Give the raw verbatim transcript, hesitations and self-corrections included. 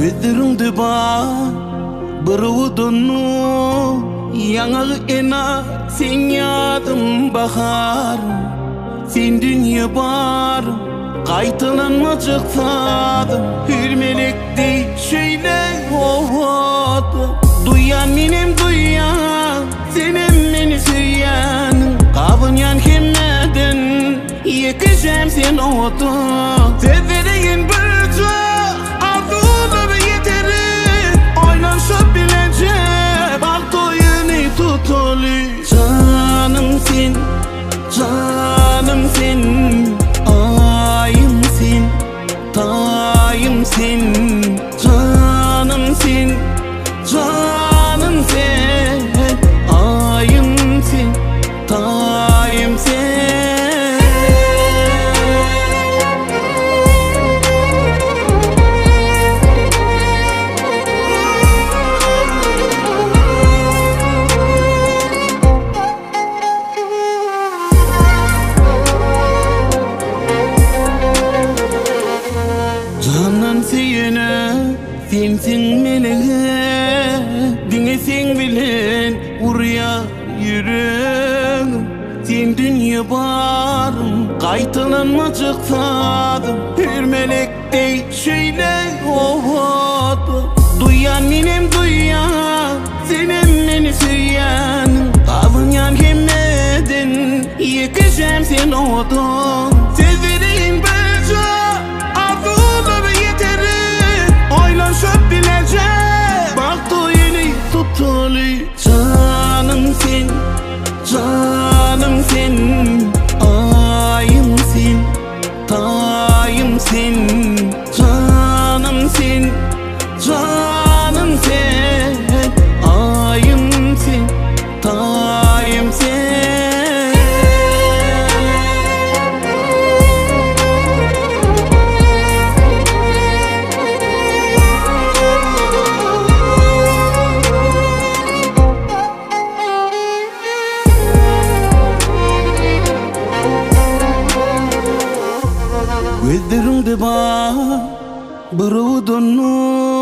Gözlerimde bak bir donu Yanığı ena sen yadım bahar Sen dünya barım Kaytalanmacık tadım Hürmelekti şöyle oldu Duyan benim duyan Senin beni süyen Kabın yan kemmedin Yekeceğim sen oldu Severeyin bir çok Arzuğunu bir yeterin Oynaşıp bilecek Baltoyunu tutulu Canım sen Canım sen Ayım sen Tayım sen Canım sen Canım sen Ayım sen Tayım sen Canan seyene sensin meleğe Dinlesin bilen urya yüreğim Sen dünya barım Kaytalanmacık tadım Bir melekte şöyle oldu Duyan benim duyan Senin beni süyen Kabın yan kemmedin Yekeceğim sen oldun Severin bir çok Oynaşıp bilecek Baltoyunu tutulu Canım sen Canım sen Ayım sen Tayım sen Canım sen Canım sen Ayım sen Tayım sen Gözlerimde bak bir donu